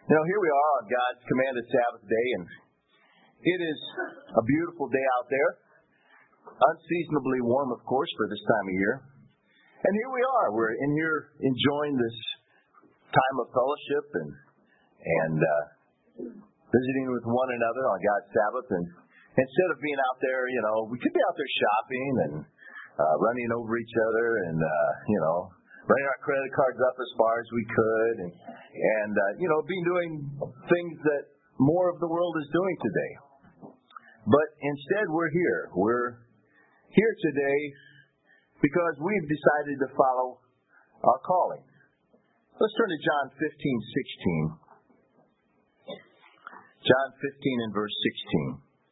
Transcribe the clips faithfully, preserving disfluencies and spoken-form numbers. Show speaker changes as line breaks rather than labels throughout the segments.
You know, here we are on God's commanded Sabbath day, and it is a beautiful day out there. Unseasonably warm, of course, for this time of year. And here we are. We're in here enjoying this time of fellowship and and uh, visiting with one another on God's Sabbath. And instead of being out there, you know, we could be out there shopping and uh, running over each other and, uh, you know, running our credit cards up as far as we could, and, and uh, you know, be doing things that more of the world is doing today. But instead, we're here. We're here today because we've decided to follow our calling. Let's turn to John fifteen sixteen. John fifteen and verse sixteen.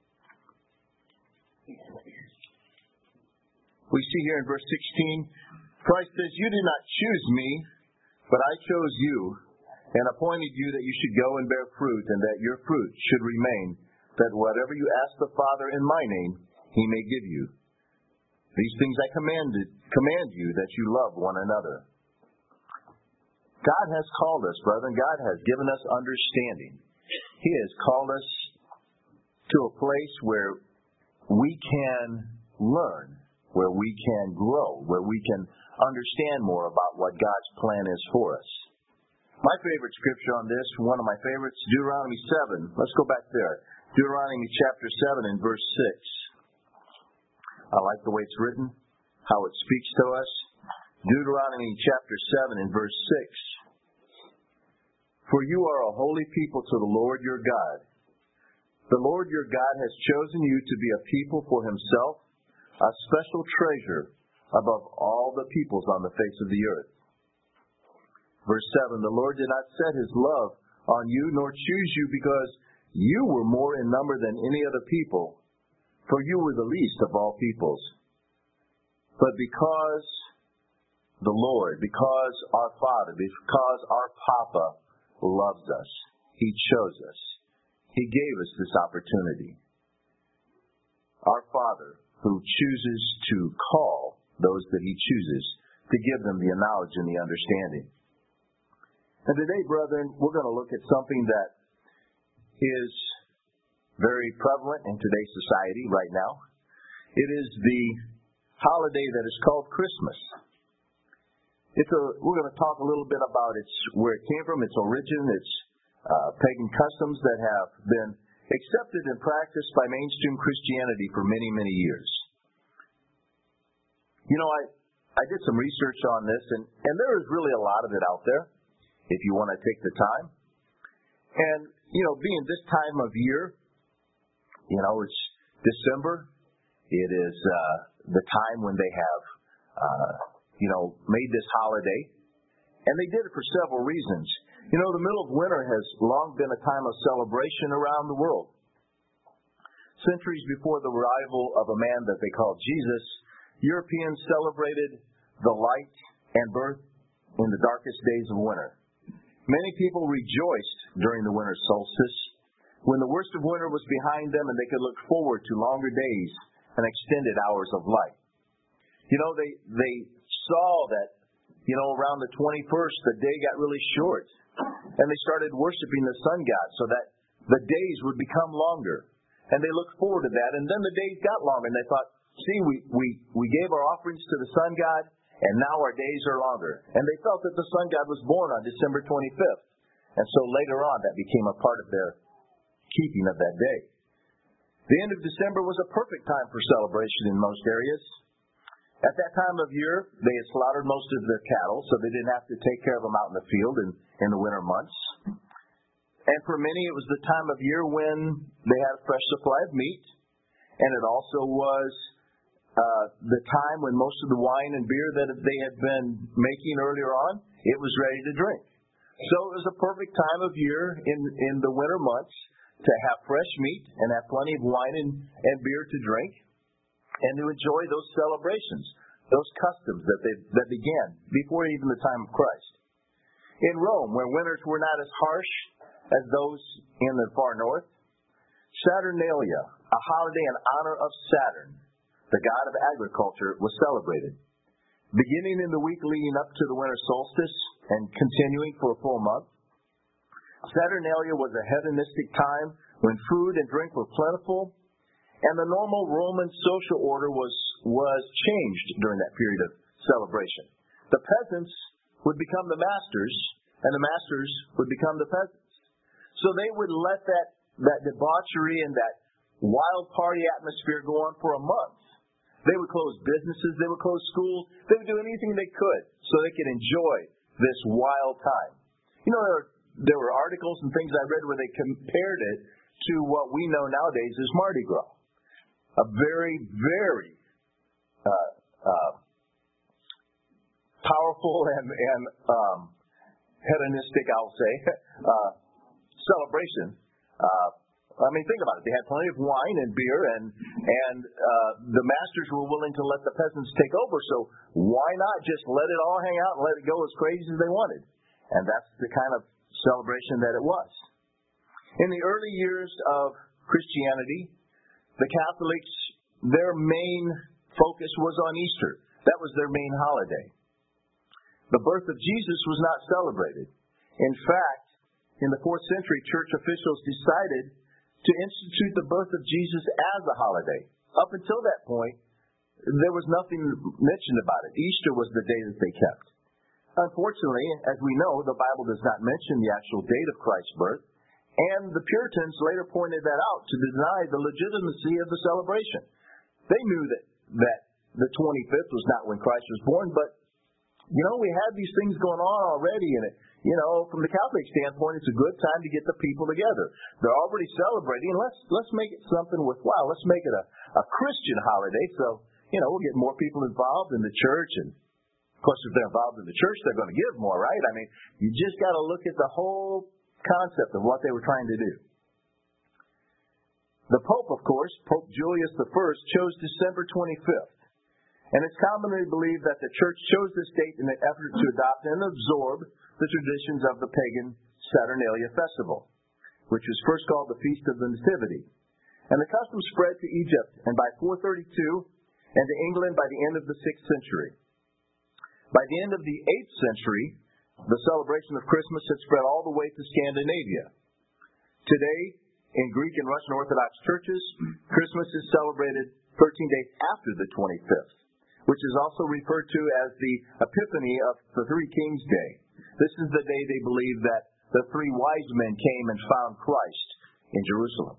We see here in verse sixteen, Christ says, "You did not choose me, but I chose you and appointed you that you should go and bear fruit, and that your fruit should remain, that whatever you ask the Father in my name, he may give you. These things I commanded, command you, that you love one another." God has called us, brethren. God has given us understanding. He has called us to a place where we can learn, where we can grow, where we can understand more about what God's plan is for us. My favorite scripture on this, one of my favorites, Deuteronomy seven. Let's go back there. Deuteronomy chapter seven and verse six. I like the way it's written, how it speaks to us. Deuteronomy chapter seven and verse six. "For you are a holy people to the Lord your God. The Lord your God has chosen you to be a people for himself, a special treasure above all the peoples on the face of the earth." Verse seven, "The Lord did not set his love on you, nor choose you because you were more in number than any other people, for you were the least of all peoples. But because the Lord, because our Father, because our Papa loves us, he chose us. He gave us this opportunity. Our Father, who chooses to call those that he chooses, to give them the knowledge and the understanding. And today, brethren, we're going to look at something that is very prevalent in today's society right now. It is the holiday that is called Christmas. It's a, we're going to talk a little bit about its where it came from, its origin, its uh, pagan customs that have been accepted and practiced by mainstream Christianity for many, many years. You know, I, I did some research on this, and, and there is really a lot of it out there, if you want to take the time. And, you know, being this time of year, you know, it's December. It is uh, the time when they have, uh, you know, made this holiday. And they did it for several reasons. You know, the middle of winter has long been a time of celebration around the world. Centuries before the arrival of a man that they called Jesus, Europeans celebrated the light and birth in the darkest days of winter. Many people rejoiced during the winter solstice, when the worst of winter was behind them and they could look forward to longer days and extended hours of light. You know, they they saw that, you know, around the twenty-first, the day got really short, and they started worshiping the sun god so that the days would become longer. And they looked forward to that, and then the days got longer, and they thought, see, we, we, we gave our offerings to the sun god, and now our days are longer. And they felt that the sun god was born on December twenty-fifth. And so later on, that became a part of their keeping of that day. The end of December was a perfect time for celebration in most areas. At that time of year, they had slaughtered most of their cattle, so they didn't have to take care of them out in the field in, in the winter months. And for many, it was the time of year when they had a fresh supply of meat. And it also was uh, the time when most of the wine and beer that they had been making earlier on, it was ready to drink. So it was a perfect time of year in, in the winter months to have fresh meat and have plenty of wine and, and beer to drink and to enjoy those celebrations, those customs that they that began before even the time of Christ. In Rome, where winters were not as harsh as those in the far north, Saturnalia, a holiday in honor of Saturn, the god of agriculture, was celebrated. Beginning in the week leading up to the winter solstice and continuing for a full month, Saturnalia was a hedonistic time when food and drink were plentiful, and the normal Roman social order was, was changed during that period of celebration. The peasants would become the masters, and the masters would become the peasants. So they would let that, that debauchery and that wild party atmosphere go on for a month. They would close businesses, they would close schools, they would do anything they could so they could enjoy this wild time. You know, there were, there were articles and things I read where they compared it to what we know nowadays as Mardi Gras. A very, very uh, uh, powerful and, and um, hedonistic, I'll say, uh, celebration. Uh, I mean, think about it. They had plenty of wine and beer, and and uh, the masters were willing to let the peasants take over. So why not just let it all hang out and let it go as crazy as they wanted? And that's the kind of celebration that it was. In the early years of Christianity, the Catholics, their main focus was on Easter. That was their main holiday. The birth of Jesus was not celebrated. In fact, in the fourth century, church officials decided to institute the birth of Jesus as a holiday. Up until that point, there was nothing mentioned about it. Easter was the day that they kept. Unfortunately, as we know, the Bible does not mention the actual date of Christ's birth, and the Puritans later pointed that out to deny the legitimacy of the celebration. They knew that, that the twenty-fifth was not when Christ was born, but, you know, we had these things going on already, and it, you know, from the Catholic standpoint, it's a good time to get the people together. They're already celebrating. Let's let's make it something worthwhile. Let's make it a, a Christian holiday. So, you know, we'll get more people involved in the church. And, of course, if they're involved in the church, they're going to give more, right? I mean, you just got to look at the whole concept of what they were trying to do. The Pope, of course, Pope Julius the First, chose December twenty-fifth. And it's commonly believed that the church chose this date in an effort to adopt and absorb the traditions of the pagan Saturnalia festival, which was first called the Feast of the Nativity. And the custom spread to Egypt, and by four thirty-two, and to England by the end of the sixth century. By the end of the eighth century, the celebration of Christmas had spread all the way to Scandinavia. Today, in Greek and Russian Orthodox churches, Christmas is celebrated thirteen days after the twenty-fifth, which is also referred to as the Epiphany of the Three Kings Day. This is the day they believe that the three wise men came and found Christ in Jerusalem.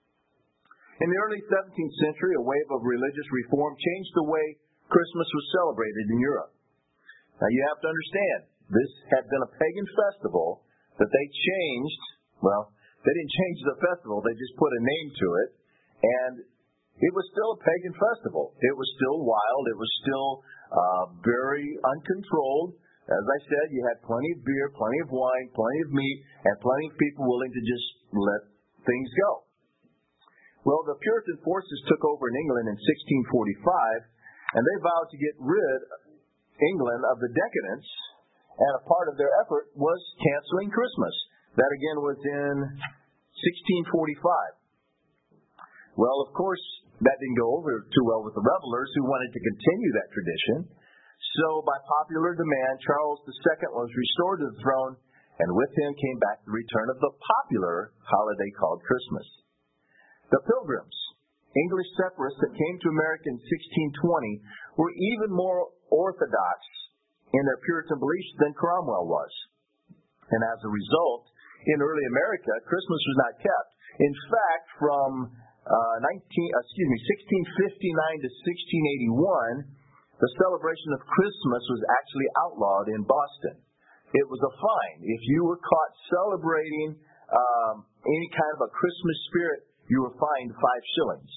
In the early seventeenth century, a wave of religious reform changed the way Christmas was celebrated in Europe. Now you have to understand, this had been a pagan festival that they changed. Well, they didn't change the festival, they just put a name to it. And it was still a pagan festival. It was still wild. It was still uh, very uncontrolled. As I said, you had plenty of beer, plenty of wine, plenty of meat, and plenty of people willing to just let things go. Well, the Puritan forces took over in England in sixteen forty-five, and they vowed to get rid of England of the decadence, and a part of their effort was canceling Christmas. That again was in sixteen forty-five. Well, of course, that didn't go over too well with the revelers who wanted to continue that tradition. So, by popular demand, Charles the Second was restored to the throne, and with him came back the return of the popular holiday called Christmas. The Pilgrims, English separatists that came to America in sixteen twenty, were even more orthodox in their Puritan beliefs than Cromwell was. And as a result, in early America, Christmas was not kept. In fact, from uh, nineteen, excuse me, sixteen fifty-nine to sixteen eighty-one, the celebration of Christmas was actually outlawed in Boston. It was a fine. If you were caught celebrating um, any kind of a Christmas spirit, you were fined five shillings.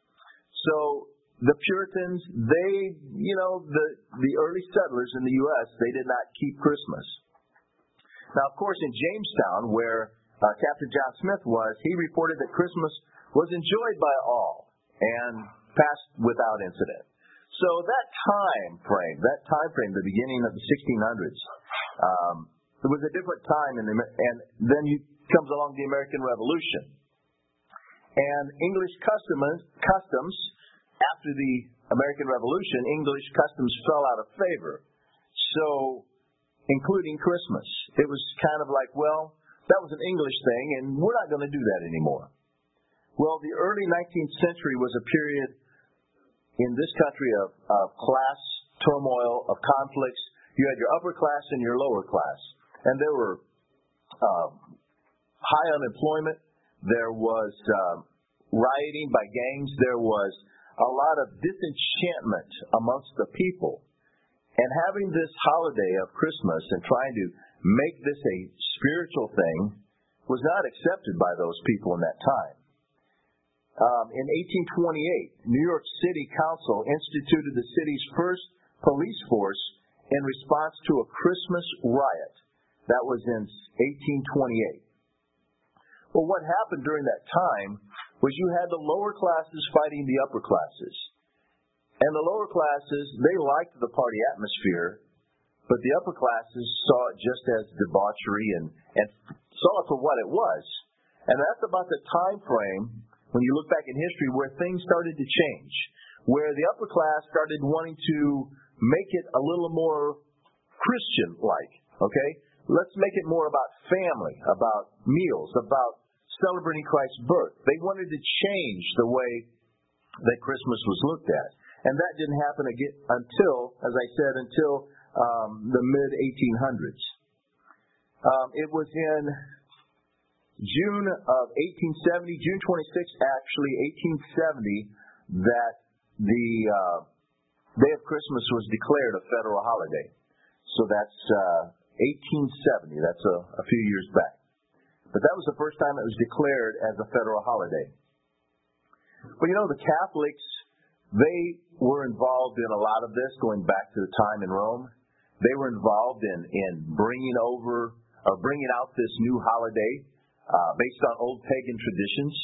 So the Puritans, they, you know, the, the early settlers in the U S, they did not keep Christmas. Now, of course, in Jamestown, where uh, Captain John Smith was, he reported that Christmas was enjoyed by all and passed without incident. So that time frame, that time frame, the beginning of the sixteen hundreds, um, it was a different time, in the, and then you, comes along the American Revolution. And English customs, customs, after the American Revolution, English customs fell out of favor. So, including Christmas. It was kind of like, well, that was an English thing, and we're not going to do that anymore. Well, the early nineteenth century was a period in this country of, of class turmoil, of conflicts. You had your upper class and your lower class. And there were um, high unemployment. There was um, rioting by gangs. There was a lot of disenchantment amongst the people. And having this holiday of Christmas and trying to make this a spiritual thing was not accepted by those people in that time. Um, in eighteen twenty-eight, New York City Council instituted the city's first police force in response to a Christmas riot. That was in eighteen twenty-eight. Well, what happened during that time was you had the lower classes fighting the upper classes. And the lower classes, they liked the party atmosphere, but the upper classes saw it just as debauchery and, and saw it for what it was. And that's about the time frame, when you look back in history, where things started to change, where the upper class started wanting to make it a little more Christian-like, okay? Let's make it more about family, about meals, about celebrating Christ's birth. They wanted to change the way that Christmas was looked at. And that didn't happen again until, as I said, until um, the mid eighteen hundreds. Um, it was in June of eighteen seventy, June twenty-sixth, actually, eighteen seventy, that the uh, Day of Christmas was declared a federal holiday. So that's uh, eighteen seventy. That's a, a few years back. But that was the first time it was declared as a federal holiday. Well, you know, the Catholics, they were involved in a lot of this going back to the time in Rome. They were involved in, in bringing over, or bringing out this new holiday uh, based on old pagan traditions.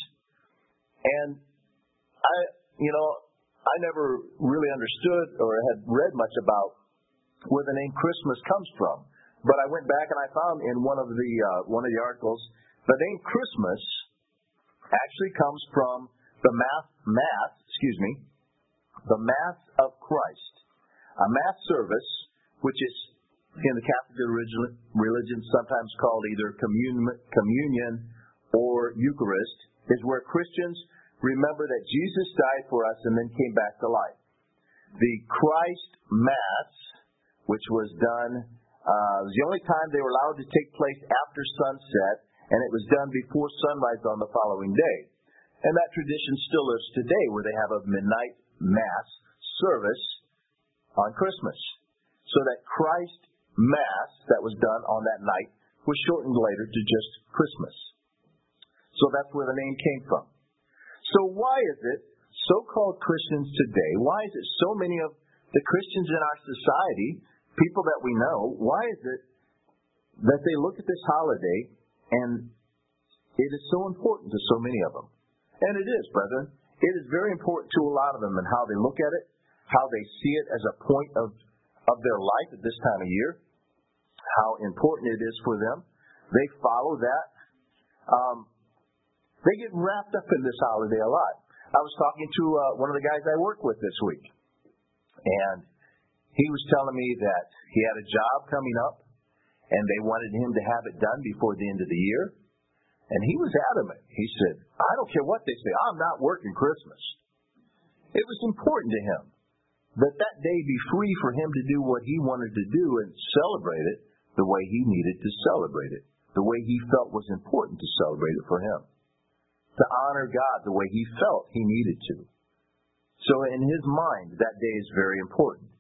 And I, you know, I never really understood or had read much about where the name Christmas comes from. But I went back and I found in one of the uh, one of the articles, the name Christmas actually comes from the mass, mass, excuse me, the Mass of Christ, a mass service, which is in the Catholic religion sometimes called either communion, communion or Eucharist, is where Christians remember that Jesus died for us and then came back to life. The Christ Mass, which was done, uh, was the only time they were allowed to take place after sunset, and it was done before sunrise on the following day. And that tradition still lives today, where they have a midnight Mass service on Christmas. So that Christ Mass that was done on that night was shortened later to just Christmas. So that's where the name came from. So why is it so-called Christians today, why is it so many of the Christians in our society, people that we know, why is it that they look at this holiday and it is so important to so many of them? And it is, brethren. It is very important to a lot of them and how they look at it, how they see it as a point of, of their life at this time of year, how important it is for them. They follow that. Um, they get wrapped up in this holiday a lot. I was talking to uh, one of the guys I work with this week, and he was telling me that he had a job coming up, and they wanted him to have it done before the end of the year. And he was adamant. He said, I don't care what they say, I'm not working Christmas. It was important to him that that day be free for him to do what he wanted to do and celebrate it the way he needed to celebrate it, the way he felt was important to celebrate it for him, to honor God the way he felt he needed to. So in his mind, that day is very important.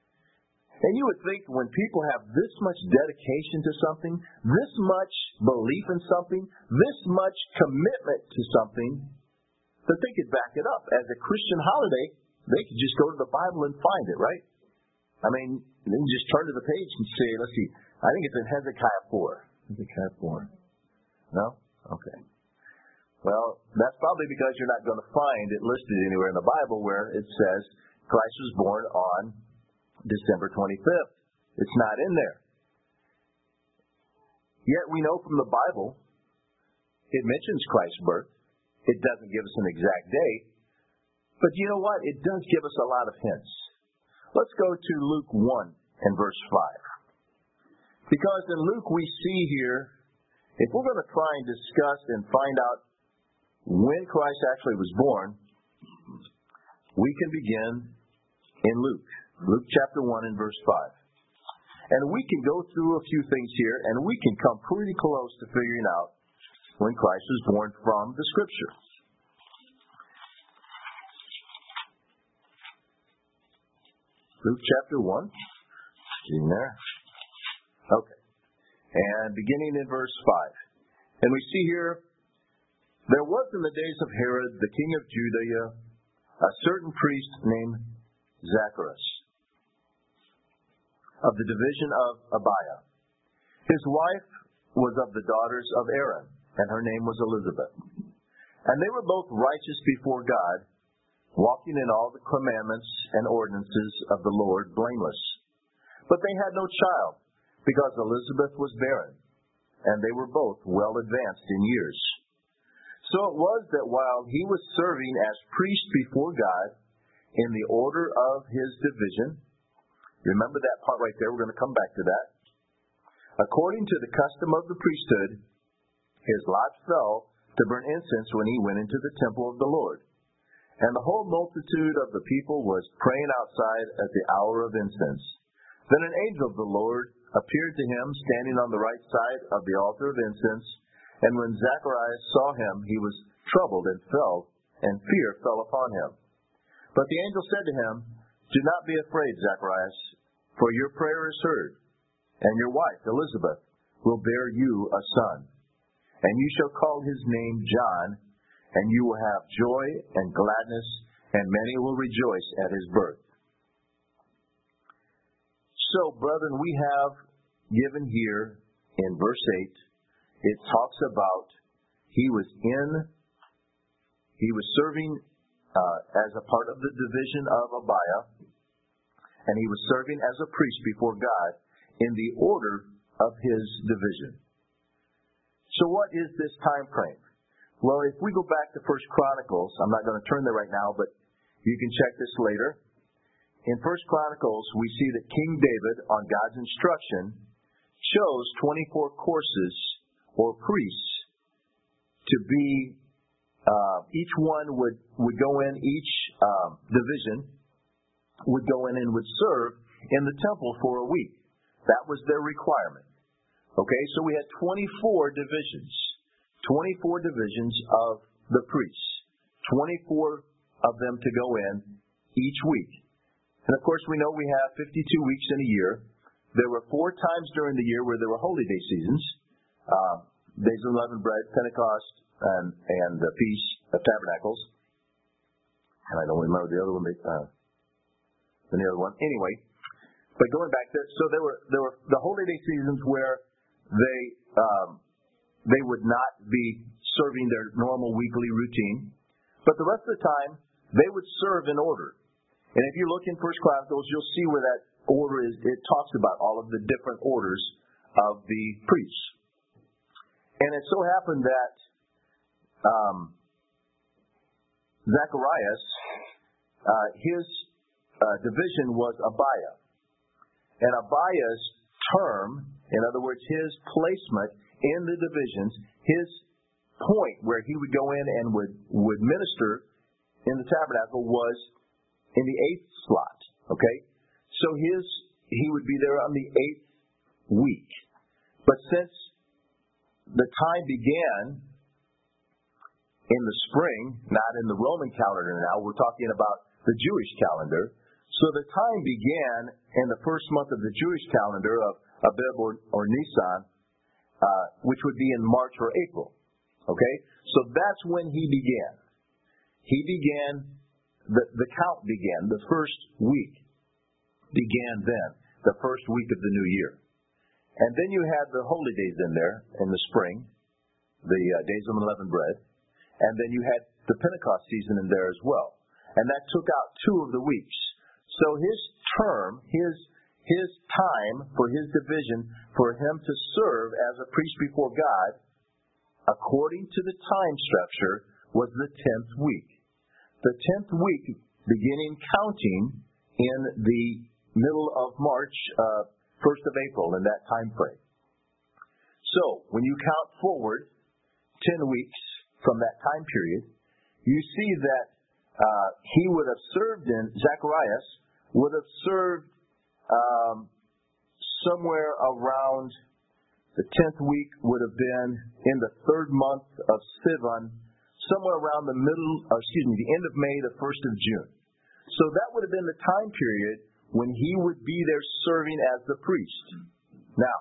And you would think when people have this much dedication to something, this much belief in something, this much commitment to something, that they could back it up. As a Christian holiday, they could just go to the Bible and find it, right? I mean, they can just turn to the page and say, let's see, I think it's in Hezekiah four. Hezekiah four. No? Okay. Well, that's probably because you're not going to find it listed anywhere in the Bible where it says Christ was born on December twenty-fifth. It's not in there. Yet we know from the Bible, it mentions Christ's birth. It doesn't give us an exact date. But you know what? It does give us a lot of hints. Let's go to Luke one and verse five. Because in Luke we see here, if we're going to try and discuss and find out when Christ actually was born, we can begin in Luke. Luke chapter one and verse five. And we can go through a few things here, and we can come pretty close to figuring out when Christ was born from the Scripture. Luke chapter one. In there. Okay. And beginning in verse five. And we see here, there was in the days of Herod, the king of Judea, a certain priest named Zacharias, of the division of Abiah. His wife was of the daughters of Aaron, and her name was Elizabeth. And they were both righteous before God, walking in all the commandments and ordinances of the Lord blameless. But they had no child, because Elizabeth was barren, and they were both well advanced in years. So it was that while he was serving as priest before God in the order of his division, remember that part right there, we're going to come back to that. According to the custom of the priesthood, his lot fell to burn incense when he went into the temple of the Lord. And the whole multitude of the people was praying outside at the hour of incense. Then an angel of the Lord appeared to him, standing on the right side of the altar of incense. And when Zacharias saw him, he was troubled and fell, and fear fell upon him. But the angel said to him, Do not be afraid, Zacharias, for your prayer is heard, and your wife, Elizabeth, will bear you a son. And you shall call his name John, and you will have joy and gladness, and many will rejoice at his birth. So, brethren, we have given here in verse eight, it talks about he was in, he was serving uh, as a part of the division of Abiah, and he was serving as a priest before God in the order of his division. So what is this time frame? Well, if we go back to First Chronicles, I'm not going to turn there right now, but you can check this later. In First Chronicles, we see that King David, on God's instruction, chose twenty-four courses or priests to be, uh, each one would, would go in, each um, division would go in and would serve in the temple for a week. That was their requirement. Okay, so we had twenty-four divisions. twenty-four divisions of the priests. twenty-four of them to go in each week. And of course, we know we have fifty-two weeks in a year. There were four times during the year where there were holy day seasons. Uh, Days of Unleavened Bread, Pentecost, and, and the Feast of Tabernacles. And I don't remember the other one. Uh, the other one. Anyway, but going back there, so there were there were the holy day seasons where they um, they would not be serving their normal weekly routine, but the rest of the time they would serve in order. And if you look in First Chronicles, you'll see where that order is. It talks about all of the different orders of the priests. And it so happened that um, Zacharias, uh, his uh, division was Abiah. And Abiah's term, in other words, his placement in the divisions, his point where he would go in and would, would minister in the tabernacle was in the eighth slot. Okay? So his he would be there on the eighth week. But since the time began in the spring, not in the Roman calendar now, we're talking about the Jewish calendar. So the time began in the first month of the Jewish calendar of Abib or, or Nisan, uh, which would be in March or April. Okay? So that's when he began. He began, the, the count began, the first week began then, the first week of the new year. And then you had the holy days in there in the spring, the uh, days of unleavened bread. And then you had the Pentecost season in there as well. And that took out two of the weeks. So his term, his his time for his division, for him to serve as a priest before God, according to the time structure, was the tenth week. The tenth week beginning counting in the middle of March, uh, first of April, in that time frame. So, when you count forward ten weeks from that time period, you see that uh, he would have served in, Zacharias would have served um, somewhere around, the tenth week would have been in the third month of Sivan, somewhere around the middle, or excuse me, the end of May, the first of June. So that would have been the time period when he would be there serving as the priest. Now,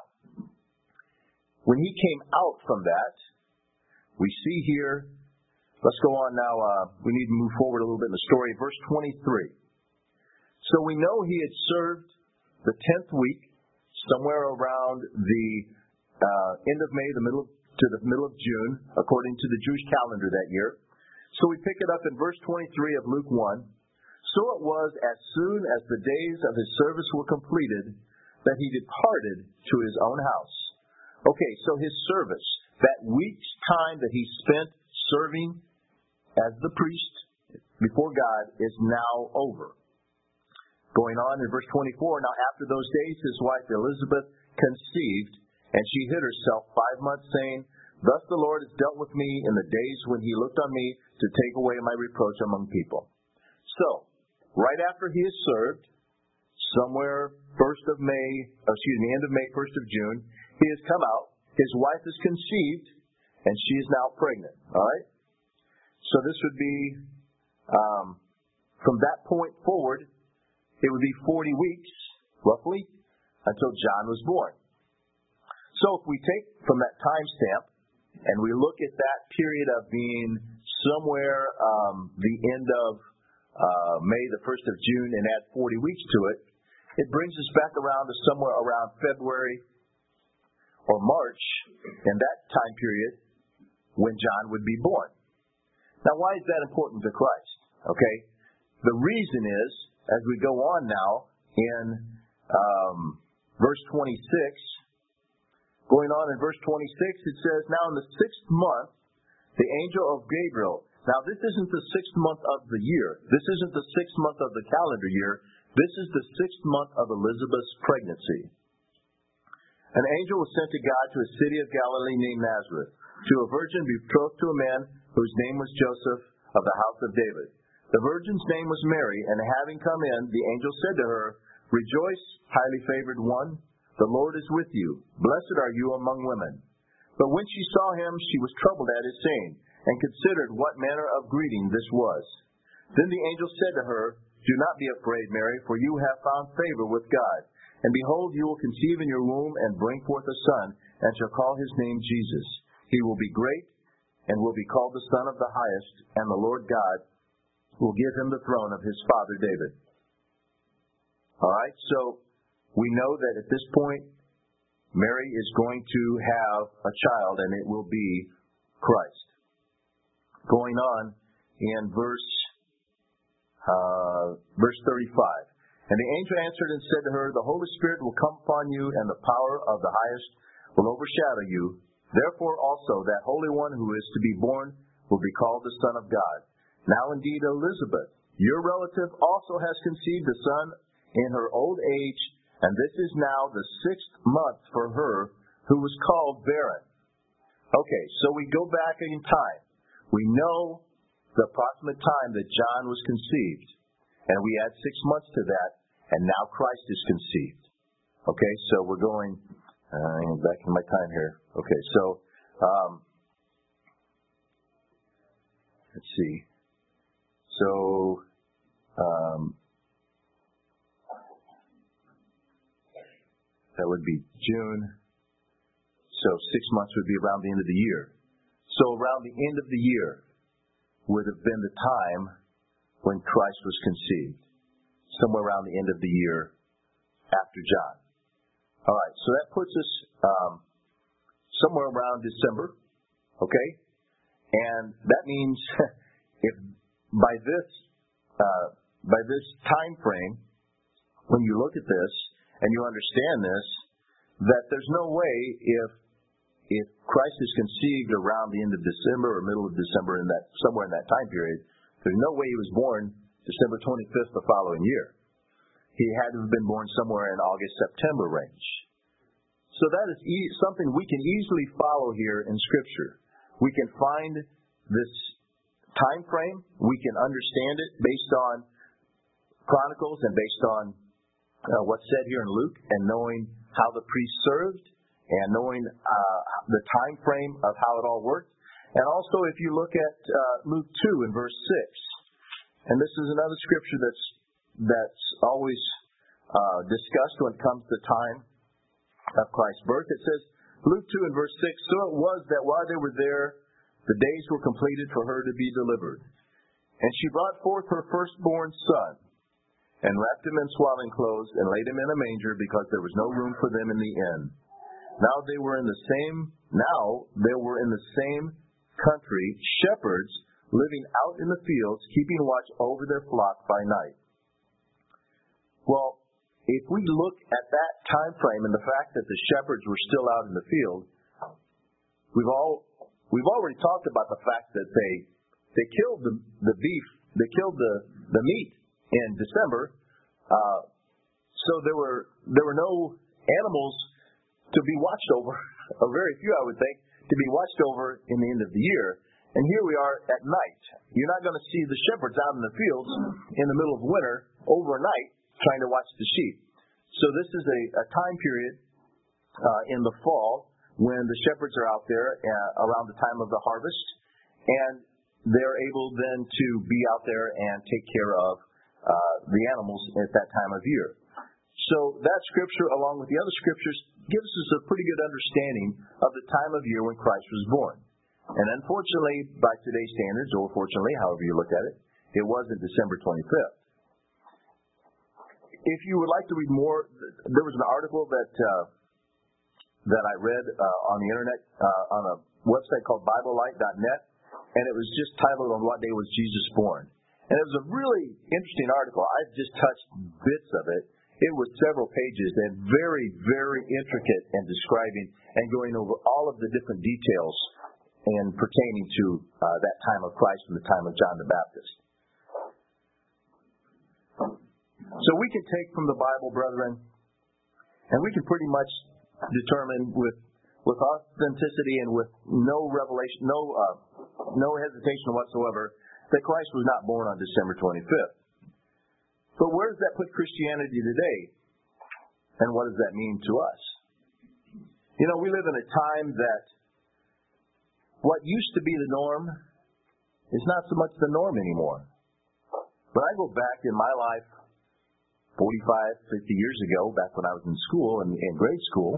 when he came out from that, we see here, let's go on now, uh, we need to move forward a little bit in the story, verse twenty-three. So we know he had served the tenth week, somewhere around the uh, end of May, the middle to the middle of June, according to the Jewish calendar that year. So we pick it up in verse twenty-three of Luke one. So it was as soon as the days of his service were completed that he departed to his own house. Okay, so his service, that week's time that he spent serving as the priest before God, is now over. Going on in verse twenty-four, now after those days his wife Elizabeth conceived, and she hid herself five months, saying, Thus the Lord has dealt with me in the days when he looked on me to take away my reproach among people. So, right after he has served, somewhere first of May, excuse me, end of May, first of June, he has come out, his wife is conceived, and she is now pregnant. All right? So this would be, um, from that point forward, it would be forty weeks, roughly, until John was born. So if we take from that time stamp, and we look at that period of being somewhere um, the end of uh, May, the first of June, and add forty weeks to it, it brings us back around to somewhere around February or March, in that time period, when John would be born. Now, why is that important to Christ? Okay, the reason is, as we go on now in um, verse twenty-six, going on in verse twenty-six, it says, Now in the sixth month, the angel of Gabriel. Now this isn't the sixth month of the year. This isn't the sixth month of the calendar year. This is the sixth month of Elizabeth's pregnancy. An angel was sent to God to a city of Galilee named Nazareth, to a virgin betrothed to a man whose name was Joseph of the house of David. The virgin's name was Mary, and having come in, the angel said to her, Rejoice, highly favored one, the Lord is with you. Blessed are you among women. But when she saw him, she was troubled at his saying, and considered what manner of greeting this was. Then the angel said to her, Do not be afraid, Mary, for you have found favor with God. And behold, you will conceive in your womb and bring forth a son, and shall call his name Jesus. He will be great, and will be called the Son of the Highest, and the Lord God will give him the throne of his father David. All right, so we know that at this point, Mary is going to have a child, and it will be Christ. Going on in verse uh, verse thirty-five. And the angel answered and said to her, The Holy Spirit will come upon you, and the power of the Highest will overshadow you. Therefore also that Holy One who is to be born will be called the Son of God. Now indeed Elizabeth, your relative, also has conceived a son in her old age, and this is now the sixth month for her who was called barren. Okay, so we go back in time. We know the approximate time that John was conceived, and we add six months to that, and now Christ is conceived. Okay, so we're going uh, back in my time here. Okay, so um, let's see. So um, that would be June. So six months would be around the end of the year. So around the end of the year would have been the time when Christ was conceived. Somewhere around the end of the year after John. All right, so that puts us um, somewhere around December. Okay? And that means if by this uh, by this time frame, when you look at this and you understand this, that there's no way if if Christ is conceived around the end of December or middle of December, in that somewhere in that time period, there's no way he was born December twenty-fifth the following year. He had to have been born somewhere in August, September range. So that is e- something we can easily follow here in Scripture. We can find this time frame. We can understand it based on Chronicles and based on uh, what's said here in Luke, and knowing how the priests served, and knowing uh, the time frame of how it all worked. And also, if you look at uh, Luke two in verse six, and this is another scripture that's that's always uh, discussed when it comes to time of Christ's birth. It says, Luke two in verse six, so it was that while they were there, the days were completed for her to be delivered. And she brought forth her firstborn son, and wrapped him in swaddling clothes, and laid him in a manger, because there was no room for them in the inn. Now they were in the same, now they were in the same country, shepherds living out in the fields, keeping watch over their flock by night. Well, if we look at that time frame and the fact that the shepherds were still out in the field, we've all we've already talked about the fact that they they killed the the beef, they killed the, the meat in December. Uh, so there were there were no animals to be watched over, or very few, I would think, to be watched over in the end of the year. And here we are at night. You're not going to see the shepherds out in the fields in the middle of winter overnight trying to watch the sheep. So this is a, a time period uh, in the fall when the shepherds are out there uh, around the time of the harvest, and they're able then to be out there and take care of uh, the animals at that time of year. So that scripture, along with the other scriptures, gives us a pretty good understanding of the time of year when Christ was born. And unfortunately, by today's standards, or fortunately, however you look at it, it wasn't December twenty-fifth. If you would like to read more, there was an article that uh, that I read uh, on the internet uh, on a website called Bible Light dot net, and it was just titled "On What Day Was Jesus Born?" And it was a really interesting article. I've just touched bits of it. It was several pages and very, very intricate in describing and going over all of the different details and pertaining to uh, that time of Christ and the time of John the Baptist. So we can take from the Bible, brethren, and we can pretty much determine with with authenticity and with no revelation, no uh, no hesitation whatsoever, that Christ was not born on December twenty-fifth. But where does that put Christianity today? And what does that mean to us? You know, we live in a time that what used to be the norm is not so much the norm anymore. When I go back in my life, forty-five, fifty years ago, back when I was in school, in, in grade school,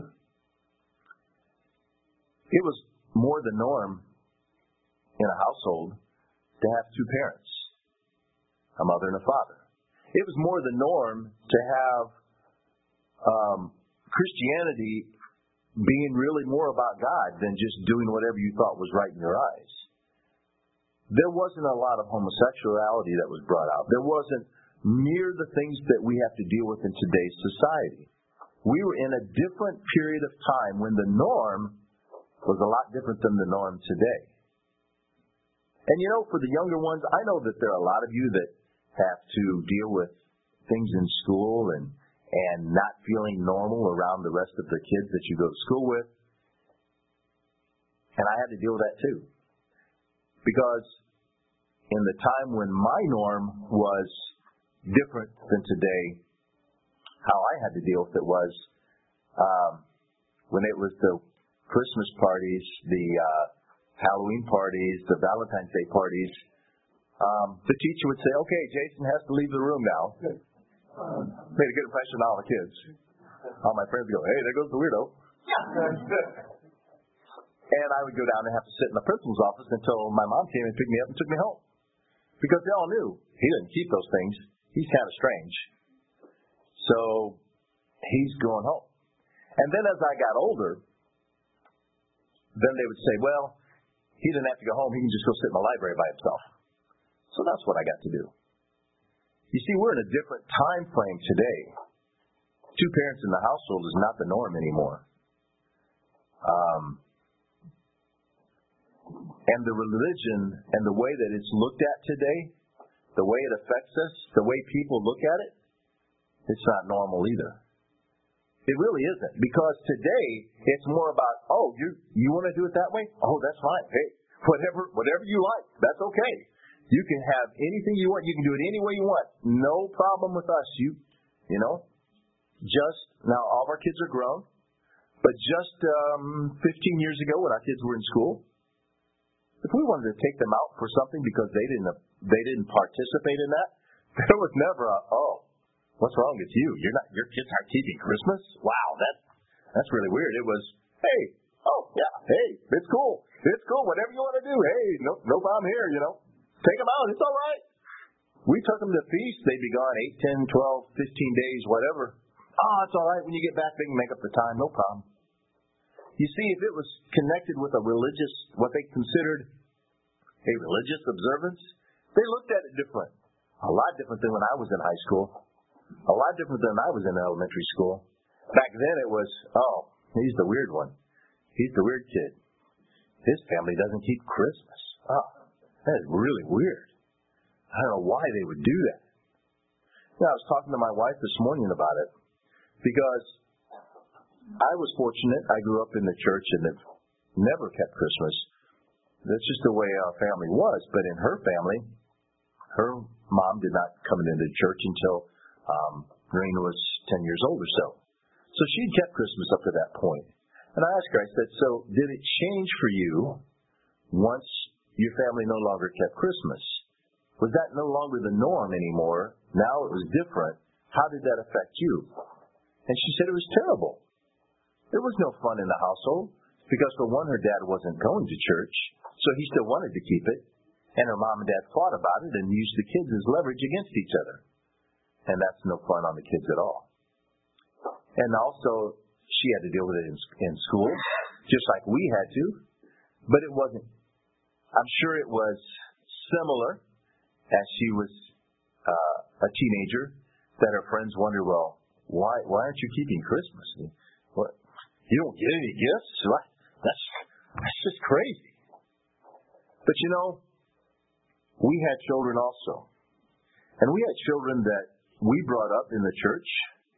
it was more the norm in a household to have two parents, a mother and a father. It was more the norm to have um, Christianity being really more about God than just doing whatever you thought was right in your eyes. There wasn't a lot of homosexuality that was brought out. There wasn't near the things that we have to deal with in today's society. We were in a different period of time when the norm was a lot different than the norm today. And you know, for the younger ones, I know that there are a lot of you that have to deal with things in school and and not feeling normal around the rest of the kids that you go to school with. And I had to deal with that too. Because in the time when my norm was different than today, how I had to deal with it was um, when it was the Christmas parties, the uh, Halloween parties, the Valentine's Day parties, um, the teacher would say, okay, Jason has to leave the room now. Made a good impression on all the kids. All my friends go, hey, there goes the weirdo. And I would go down and have to sit in the principal's office until my mom came and picked me up and took me home. Because they all knew he didn't keep those things. He's kind of strange. So he's going home. And then as I got older, then they would say, well, he didn't have to go home. He can just go sit in the library by himself. So that's what I got to do. You see, we're in a different time frame today. Two parents in the household is not the norm anymore. Um, and the religion and the way that it's looked at today, the way it affects us, the way people look at it, it's not normal either. It really isn't. Because today, it's more about, oh, you you want to do it that way? Oh, that's fine. Hey, whatever whatever you like, that's okay. You can have anything you want. You can do it any way you want. No problem with us. You, you know, just, now all of our kids are grown, but just um, fifteen years ago when our kids were in school, if we wanted to take them out for something because they didn't they didn't participate in that, there was never a, oh, what's wrong with you? You're not, your kids aren't keeping Christmas? Wow, that that's really weird. It was, hey, oh, yeah, hey, it's cool. It's cool. Whatever you want to do. Hey, no, no problem here, you know. Take them out. It's all right. We took them to feast. They'd be gone eight, ten, twelve, fifteen days, whatever. Oh, it's all right. When you get back, they can make up the time. No problem. You see, if it was connected with a religious, what they considered a religious observance, they looked at it different. A lot different than when I was in high school. A lot different than I was in elementary school. Back then it was, oh, he's the weird one. He's the weird kid. His family doesn't keep Christmas. Oh, that is really weird. I don't know why they would do that. You know, I was talking to my wife this morning about it because I was fortunate. I grew up in the church and have never kept Christmas. That's just the way our family was. But in her family, her mom did not come into church until um, Noreen was ten years old or so. So she'd kept Christmas up to that point. And I asked her, I said, so did it change for you once your family no longer kept Christmas? Was that no longer the norm anymore? Now it was different. How did that affect you? And she said it was terrible. There was no fun in the household because, for one, her dad wasn't going to church, so he still wanted to keep it. And her mom and dad fought about it and used the kids as leverage against each other. And that's no fun on the kids at all. And also, she had to deal with it in, in school, just like we had to. But it wasn't, I'm sure it was similar as she was uh, a teenager, that her friends wondered, well, why why aren't you keeping Christmas? What? You don't get any gifts? What? That's, that's just crazy. But you know, we had children also. And we had children that we brought up in the church.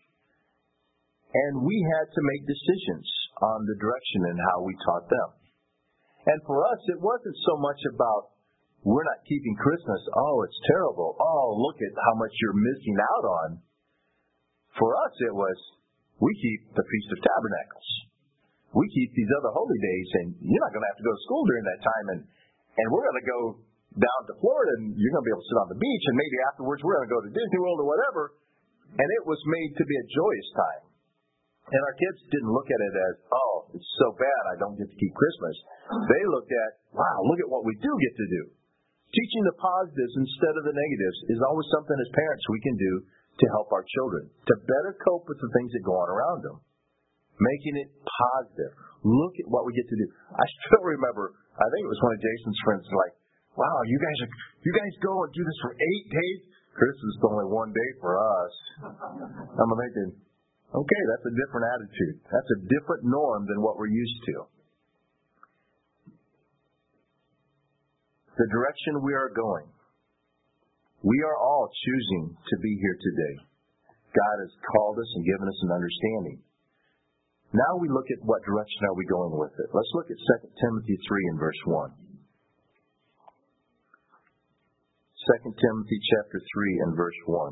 And we had to make decisions on the direction and how we taught them. And for us, it wasn't so much about, we're not keeping Christmas. Oh, it's terrible. Oh, look at how much you're missing out on. For us, it was, we keep the Feast of Tabernacles. We keep these other holy days, and you're not going to have to go to school during that time. And, and we're going to go down to Florida, and you're going to be able to sit on the beach, and maybe afterwards we're going to go to Disney World or whatever. And it was made to be a joyous time. And our kids didn't look at it as, oh, it's so bad I don't get to keep Christmas. They looked at, wow, look at what we do get to do. Teaching the positives instead of the negatives is always something as parents we can do to help our children, to better cope with the things that go on around them. Making it positive. Look at what we get to do. I still remember, I think it was one of Jason's friends like, wow, you guys are, you guys go and do this for eight days? Christmas is only one day for us. I'm thinking, okay, that's a different attitude. That's a different norm than what we're used to. The direction we are going. We are all choosing to be here today. God has called us and given us an understanding. Now we look at what direction are we going with it. Let's look at Second Timothy three and verse one. Second Timothy chapter three and verse one.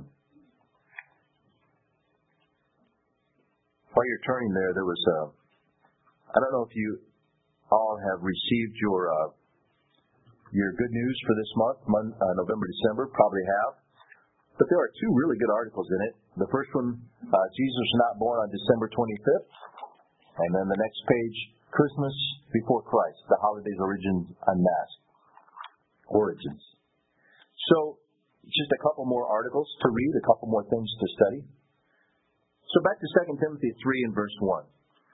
While you're turning there, there was a, I don't know if you all have received your uh, your good news for this month, month uh, November, December, probably have. But there are two really good articles in it. The first one, uh, Jesus was not born on December twenty-fifth. And then the next page, Christmas before Christ, the holiday's origins unmasked. Origins. So, just a couple more articles to read, a couple more things to study. So back to Second Timothy three and verse one.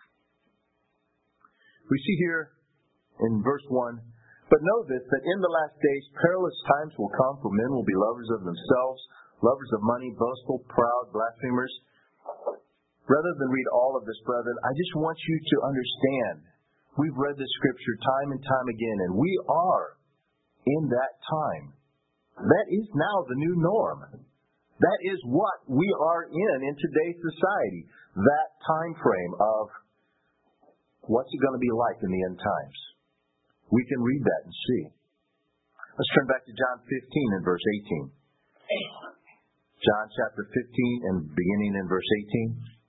We see here in verse one, but know this, that in the last days perilous times will come, for men will be lovers of themselves, lovers of money, boastful, proud, blasphemers. Rather than read all of this, brethren, I just want you to understand, we've read this scripture time and time again, and we are in that time. That is now the new norm. That is what we are in in today's society. That time frame of what's it going to be like in the end times. We can read that and see. Let's turn back to John fifteen and verse eighteen. John chapter fifteen and beginning in verse eighteen.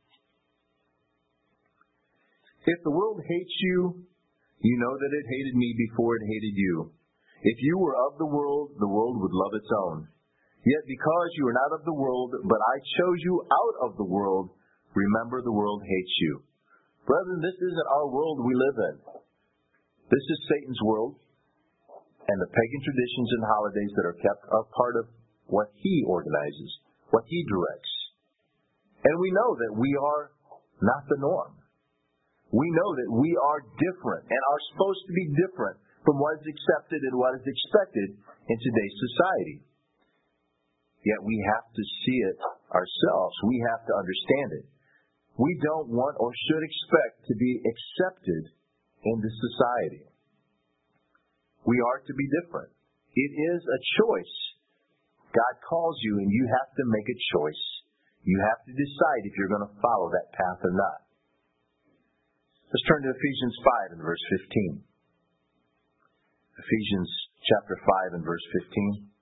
If the world hates you, you know that it hated me before it hated you. If you were of the world, the world would love its own. Yet because you are not of the world, but I chose you out of the world, remember the world hates you. Brethren, this isn't our world we live in. This is Satan's world, and the pagan traditions and holidays that are kept are part of what he organizes, what he directs. And we know that we are not the norm. We know that we are different and are supposed to be different from what is accepted and what is expected in today's society. Yet we have to see it ourselves. We have to understand it. We don't want or should expect to be accepted in this society. We are to be different. It is a choice. God calls you and you have to make a choice. You have to decide if you're going to follow that path or not. Let's turn to Ephesians five and verse fifteen. Ephesians chapter five and verse fifteen.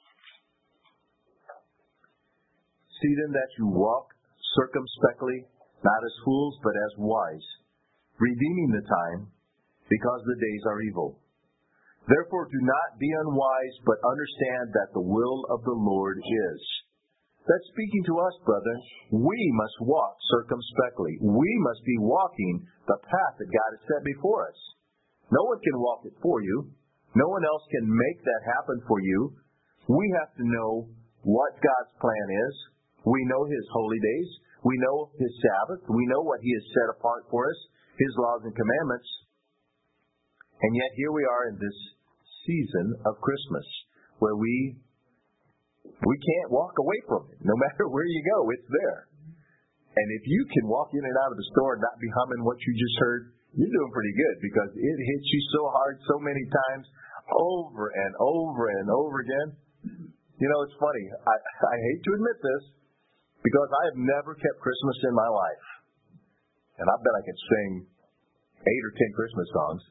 See then that you walk circumspectly, not as fools, but as wise, redeeming the time, because the days are evil. Therefore do not be unwise, but understand that the will of the Lord is. That's speaking to us, brethren. We must walk circumspectly. We must be walking the path that God has set before us. No one can walk it for you. No one else can make that happen for you. We have to know what God's plan is. We know His holy days. We know His Sabbath. We know what He has set apart for us, His laws and commandments. And yet here we are in this season of Christmas where we we can't walk away from it. No matter where you go, it's there. And if you can walk in and out of the store and not be humming what you just heard, you're doing pretty good because it hits you so hard so many times over and over and over again. You know, it's funny. I, I hate to admit this because I have never kept Christmas in my life. And I bet I could sing eight or ten Christmas songs.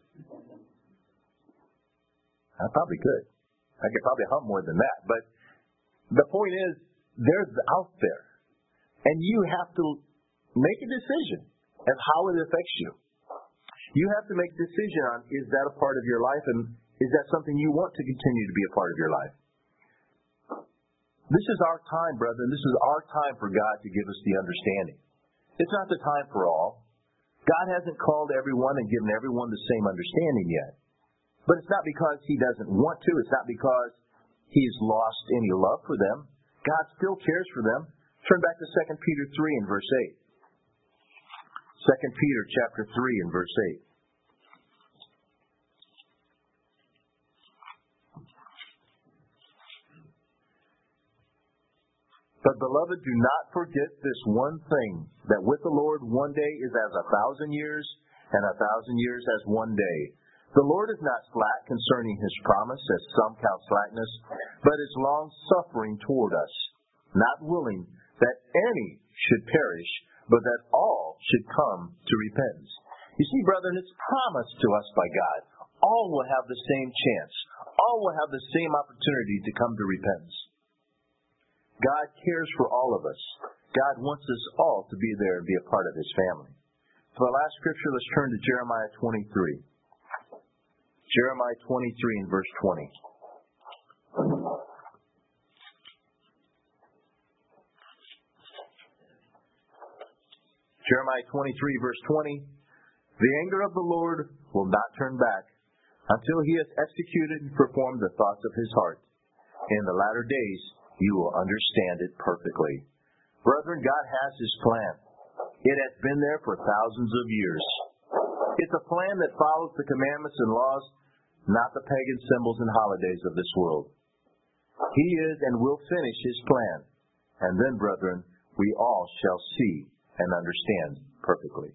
I probably could. I could probably hum more than that. But the point is, they're out there. And you have to make a decision of how it affects you. You have to make a decision on, is that a part of your life, and is that something you want to continue to be a part of your life? This is our time, brethren. This is our time for God to give us the understanding. It's not the time for all. God hasn't called everyone and given everyone the same understanding yet. But it's not because He doesn't want to. It's not because He's lost any love for them. God still cares for them. Turn back to Second Peter three and verse eight. Second Peter chapter three and verse eight. But beloved, do not forget this one thing, that with the Lord one day is as a thousand years, and a thousand years as one day. The Lord is not slack concerning His promise, as some count slackness, but is long-suffering toward us, not willing that any should perish, but that all should come to repentance. You see, brethren, it's promised to us by God. All will have the same chance. All will have the same opportunity to come to repentance. God cares for all of us. God wants us all to be there and be a part of His family. For the last scripture, let's turn to Jeremiah twenty-three. Jeremiah twenty-three and verse twenty. Jeremiah twenty-three verse twenty. The anger of the Lord will not turn back until He has executed and performed the thoughts of His heart. In the latter days, you will understand it perfectly. Brethren, God has His plan. It has been there for thousands of years. It's a plan that follows the commandments and laws, not the pagan symbols and holidays of this world. He is and will finish His plan. And then, brethren, we all shall see and understand perfectly.